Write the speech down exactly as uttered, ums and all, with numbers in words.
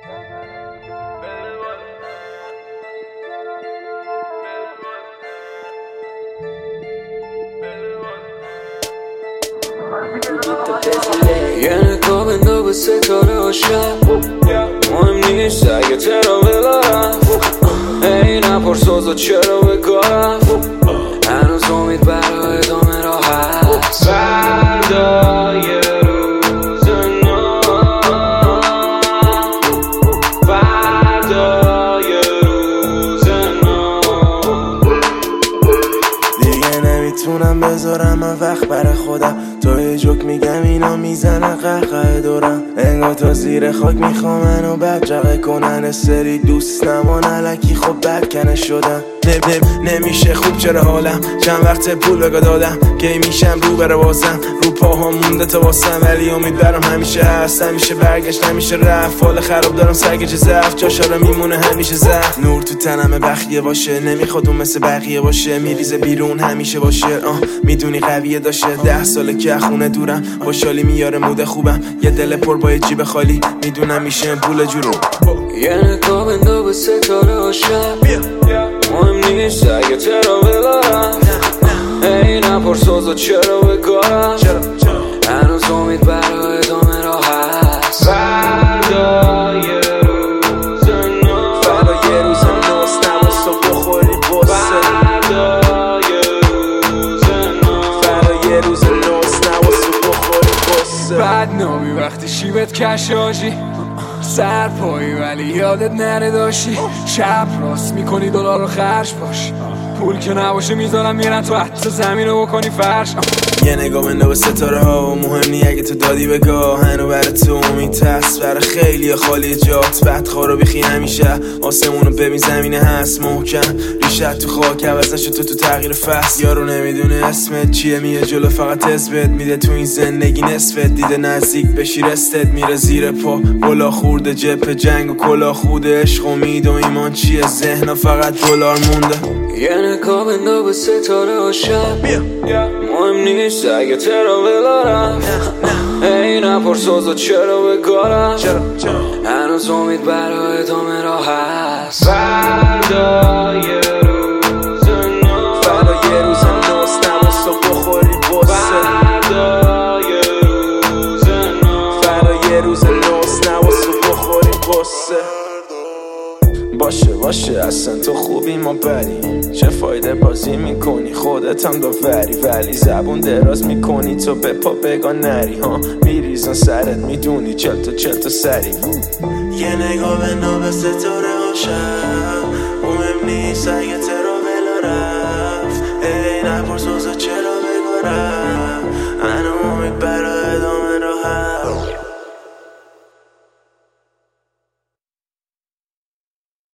یه نگاه بنداز به ستاره ها شب، مهم نیست اگه ترا ببرم. ای نپرساز و چرا بگارم، هنوز امید برای ادامه راه هست. فردا یه روز نو، فردا یه روز نو. دیگه نمیتونم بذارم من وقت برای خودم، تو یه جوک میگم اینا میزنن قهقه دورم. انگار تا زیر خاک میخوام منو بدجقه کنن. سری دوست نمان علکی خب بدکنه شدم. نم نم نمیشه خوب چرا حالم، چند وقت پول بگا دادم که میشم رو بره بازم. رو پاها مونده تا واسم ولی امید برام همیشه هست. همیشه برگشت نمیشه رفت، حال خراب دارم سرگیجه ضعف، جاشارا میمونه همیشه زخم. نور تو تنم بخیه باشه، نمیخواد اون مثل بقیه باشه. میریزه بیرون همیشه باشه، آه میدونی قویه داشته. ده ساله که خونه دورم، خوشحالی میاره مود خوبم. یه دل پر با یه جیب خالی، میدونم میشه پول جورم. یه نگاه بنداز به ستاره ها شب، مهم نیست اگه ترا ببرم. ای نپرساز و چرا بگارم، هنوز امید برای ادامه راه هست. فردا یه روز نو، فردا یه روز نوست، نبا صبح بخوری بسه. فردا یه روز نو، فردا یه روز نوست، نبا صبح بخوری بسه. بدنامی وقتی شیبت کشاشی، سرپایی ولی یادت نره داشتی. شب راست میکنی دلار رو خرج باش، پول که نباشه میذارم میرن تو حتی زمین رو بکنی فرش. یه نگاه بنده به ستاره ها و مهم نی اگه تو دادی بگاه. هنو برای تو امید هست، برای خیلی خالی جات. بدخواه رو بیخی همیشه، آسمونو ببین زمینه هست محکم. ریشت تو خاک عوض نشد تو تو تغییر فصل. یارو نمیدونه اسمت چیه، میه جلو فقط اثبت میده تو این زندگی نصفت. دیده نزدیک بشی رستت میره زیر پا. بلا خورده جپ جنگ و کلا خوده. عشق امید و ایمان چیه، ذهن فقط دلار مونده. یه نگاه بنداز به ستاره ها شب، مهم نیست اگه ترا ببرم. ای نپرساز و چرا بگارم، هنوز امید برای ادامه راه هست. فردا یه روز نو، فردا یه روز نوست، نبا صبح بخوری بسه. فردا یه روز نو، فردا یه روز نوست، نبا صبح بخوری بسه. باشه باشه اصلا تو خوبی ما بریم، چه فایده بازی میکنی خودت هم داوری. ولی زبون دراز میکنی تو به پا بگاه نری ها. میریزن سرت میدونی چل تا چل تا سری. یه نگاه به ناب ستاره ها شب، مهم نیست اگه ترا بلا رفت. ای نپرسوزا چرا بگارم، انا امید